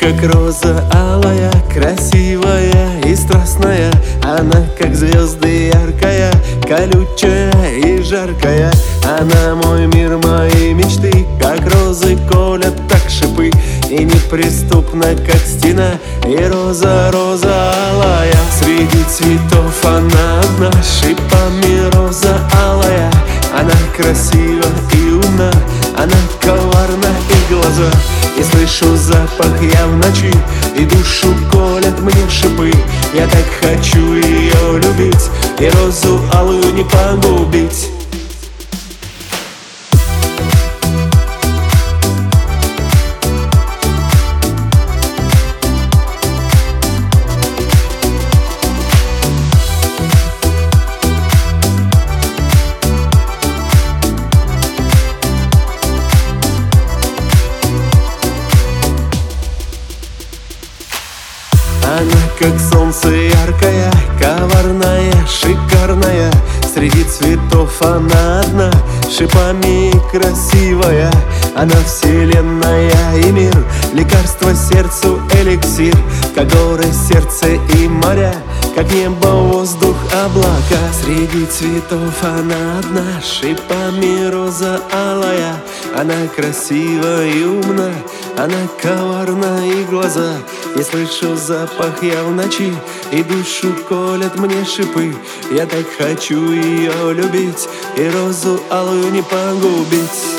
как роза алая, красивая и страстная. Она как звезды яркая, колючая и жаркая. Она мой мир, мои мечты, как розы колят так шипы. И неприступна, как стена, и роза, роза алая. Среди цветов она одна, шипами роза алая. Она красива и умна, она коварна и глаза. И слышу запах я в ночи, и душу колят мне шипы. Я так хочу ее любить, и розу алую не погубить. Она как солнце яркая, коварная, шикарная. Среди цветов она одна, шипами красивая. Она вселенная и мир, лекарство сердцу, эликсир. Как горы, сердце и моря, как небо, воздух, облака. Среди цветов она одна, шипами роза алая. Она красива и умна, она коварна и глаза. Я слышу запах я в ночи, и душу колят мне шипы. Я так хочу ее любить, и розу алую не погубить.